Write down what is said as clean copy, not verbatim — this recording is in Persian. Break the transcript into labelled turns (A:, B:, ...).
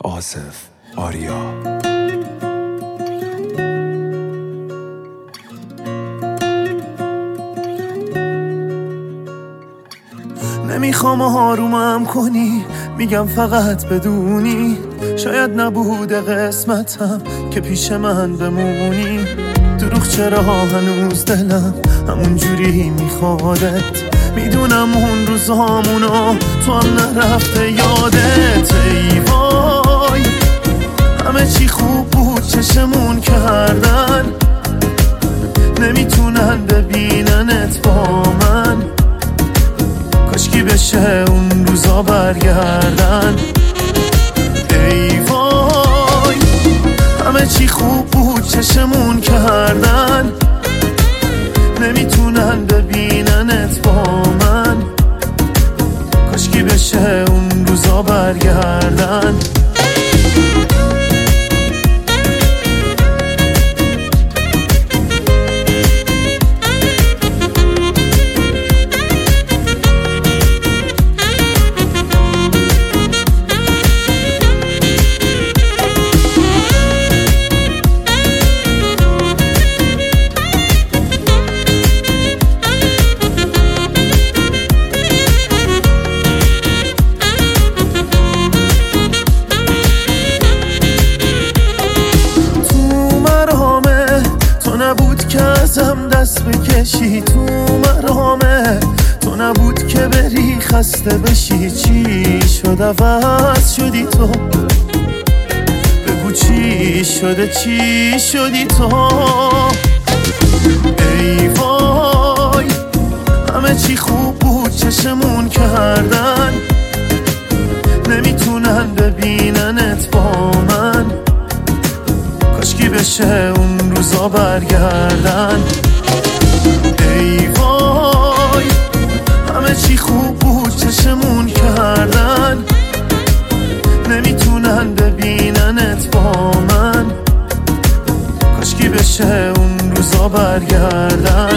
A: آصف آریا.
B: نمیخوام آرومم کنی، میگم فقط بدونی شاید نبوده قسمتم که پیش من بمونی. دروغ چرا هنوز دلم همون جوری میخوادت، میدونم اون روزامونو تو هم نرفته یادت. ای وای همه چی خوب بود چشمون کردن، نمیتونن ببیننت با من. کاشکی بشه اون روزا برگردن. ای وای همه چی خوب بود چشمون کردن، نمیتونن ببیننت با من. کاشکی بشه اون روزا برگردن. نبود که ازم دست بکشی، تو مرامه تو نبود که بری خسته بشی. چی شد عوض شدی تو؟ بگو چی شده، چی شدی تو؟ ای وای همه چی خوب بود چشمون کردن، نمیتونن ببیننت با من. کاشکی بشه اون روزا برگردن. ای وای همه چی خوب بود چشمون کردن، نمیتونن ببیننت با من. کاشکی بشه اون روزا برگردن.